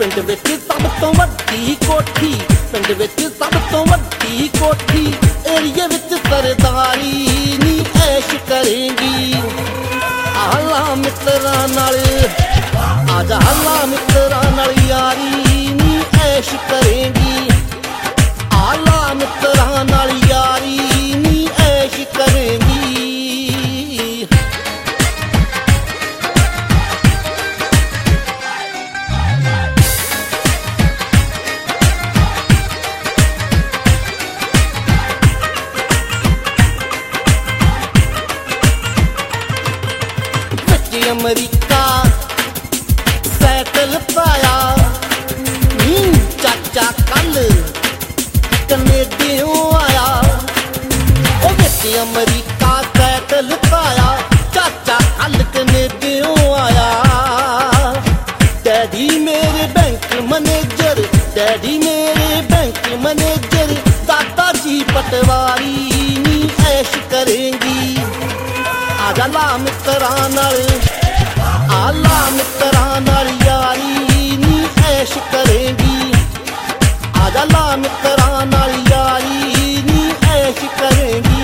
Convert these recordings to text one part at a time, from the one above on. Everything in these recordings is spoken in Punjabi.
ਪਿੰਡ ਵਿੱਚ ਸਭ ਤੋਂ ਵੱਡੀ ਕੋਠੀ, ਪਿੰਡ ਵਿੱਚ ਸਭ ਤੋਂ ਵੱਡੀ ਕੋਠੀ, ਏਰੀਏ ਵਿੱਚ ਸਰਦਾਰੀ ਨੀ ਐਸ਼ ਕਰੇਂਗੀ। ਆਲਾ ਮਿੱਤਰਾਂ ਨਾਲ ਆਜਾ, ਆਲਾ ਮਿੱਤਰਾਂ ਨਾਲ ਯਾਰੀ ਨੀ ਐਸ਼ ਕਰੇਂਗੀ। ਆਲਾ ਮਿੱਤਰਾਂ ਨਾਲ ਯਾਰੀ ਨੀ ਐਸ਼ ਕਰੇਂਗੀ। ਅਮਰੀਕਾ ਸੈਟਲ ਪਾਇਆ ਨੀ ਚਾਚਾ ਕੱਲ ਕਨੇਡਿਓਂ ਆਇਆ। ਉਹ ਵਿੱਚ ਅਮਰੀਕਾ ਸੈਟਲ ਪਾਇਆ, ਚਾਚਾ ਕੱਲ ਕਨੇਡਿਓਂ ਆਇਆ। ਡੈਡੀ ਮੇਰੇ ਬੈਂਕ ਮੈਨੇਜਰ, ਡੈਡੀ ਮੇਰੇ ਬੈਂਕ ਮੈਨੇਜਰ, ਦਾਦਾ ਜੀ ਪਟਵਾਰੀ ਨੀ ਐਸ਼ ਕਰੇਂਗੀ। ਆਜਾ ਲਾ ਮਿੱਤਰਾਂ ਨਾਲ, ਆਲਾ ਮਿੱਤਰਾਂ ਨਾਲ ਯਾਰੀ ਨੀ ਐਸ਼ ਕਰੇਂਗੀ। ਆਜਾ ਲਾ ਮਿੱਤਰਾਂ ਨਾਲ ਯਾਰੀ ਨੀ ਐਸ਼ ਕਰੇਂਗੀ।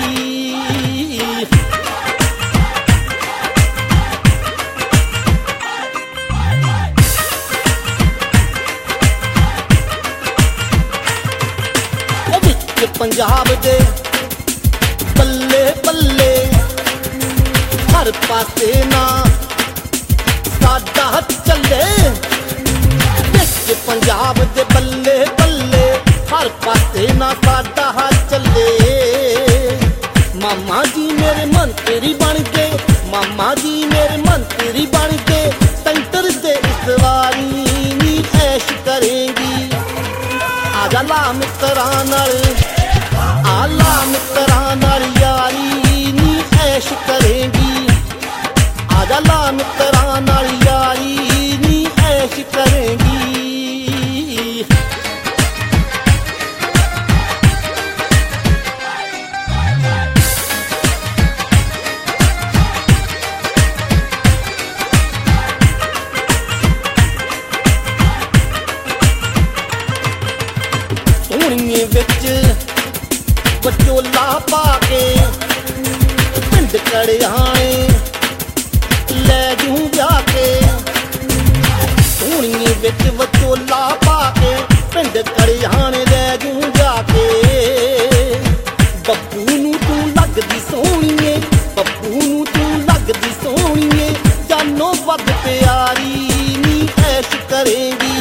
ਉਹ ਵਿੱਚ ਪੰਜਾਬ ਦੇ ਬੱਲੇ ਬੱਲੇ, ਹਰ ਪਾਸੇ ਨਾ ਸਾਡਾ ਚੱਲੇ। ਵਿੱਚ ਪੰਜਾਬ ਦੇ ਬੱਲੇ ਬੱਲੇ, ਹਰ ਪਾਸੇ ਨਾ ਸਾਡਾ ਚੱਲੇ। ਮਾਮਾ ਜੀ ਮੇਰੇ ਮੰਤਰੀ ਬਣ ਗਏ, ਮਾਮਾ ਜੀ ਮੇਰੇ ਮੰਤਰੀ ਬਣ ਗਏ। ਸੈਂਟਰ ਦੇ ਇਸ ਵਾਰੀ ਨੀ ਐਸ਼ ਕਰੇਂਗੀ। ਆਜਾ ਲਾ ਮਿੱਤਰਾਂ ਨਾਲ, ਆਲਾ ਮਿੱਤਰਾਂ ਨਾਲ ਯਾਰੀ ਨੀ ਐਸ਼ ਕਰੇਂਗੀ। ਆਜਾ ਲਾ ਮਿੱਤਰਾਂ ਨਾਲ ਯਾਰੀ ਨੀ ਐਸ਼ ਕਰੇਂਗੀ। ਸੋਹਣੀਏ ਵਿੱਚ ਵਿਚੋਲਾ ਪਾ ਕੇ ਪਿੰਡ ਕੜਿਆਣੇ ਲੈ ਜੂ ਵਿਆਹ ਕੇ। ਸੋਹਣੀਏ ਵਿੱਚ ਵਿਚੋਲਾ ਪਾ ਕੇ ਪਿੰਡ ਕੜਿਆਣੇ ਲੈ ਜੂ ਜਾ ਕੇ। ਬੱਬੂ ਨੂੰ ਤੂੰ ਲੱਗਦੀ ਸੋਹਣੀਏ, ਬੱਬੂ ਨੂੰ ਤੂੰ ਲੱਗਦੀ ਸੋਹਣੀਏ। ਜਾਨੋਂ ਵੱਧ ਪਿਆਰੀ ਨੀ ਐਸ਼ ਕਰੇਂਗੀ।